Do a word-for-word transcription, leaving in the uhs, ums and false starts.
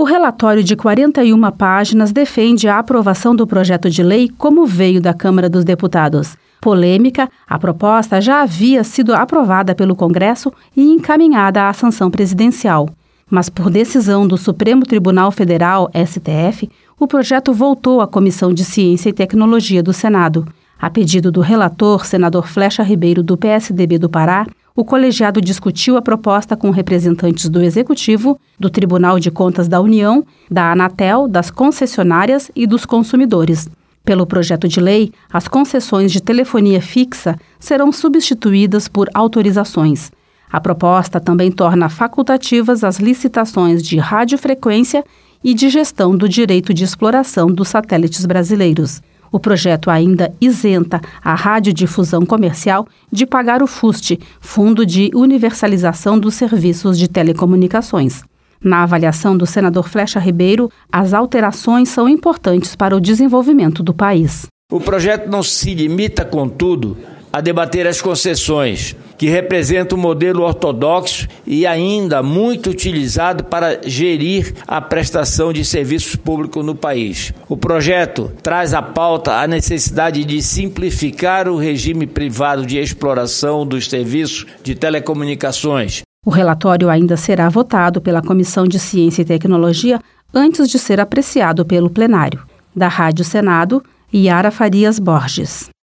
O relatório de quarenta e uma páginas defende a aprovação do projeto de lei como veio da Câmara dos Deputados. Polêmica, a proposta já havia sido aprovada pelo Congresso e encaminhada à sanção presidencial. Mas por decisão do Supremo Tribunal Federal, S T F, o projeto voltou à Comissão de Ciência e Tecnologia do Senado. A pedido do relator, senador Flecha Ribeiro, do P S D B do Pará, o colegiado discutiu a proposta com representantes do Executivo, do Tribunal de Contas da União, da Anatel, das concessionárias e dos consumidores. Pelo projeto de lei, as concessões de telefonia fixa serão substituídas por autorizações. A proposta também torna facultativas as licitações de radiofrequência e de gestão do direito de exploração dos satélites brasileiros. O projeto ainda isenta a radiodifusão comercial de pagar o FUST, Fundo de Universalização dos Serviços de Telecomunicações. Na avaliação do senador Flecha Ribeiro, as alterações são importantes para o desenvolvimento do país. O projeto não se limita, contudo, a debater as concessões, que representam um modelo ortodoxo e ainda muito utilizado para gerir a prestação de serviços públicos no país. O projeto traz à pauta a necessidade de simplificar o regime privado de exploração dos serviços de telecomunicações. O relatório ainda será votado pela Comissão de Ciência e Tecnologia antes de ser apreciado pelo plenário. Da Rádio Senado, Yara Farias Borges.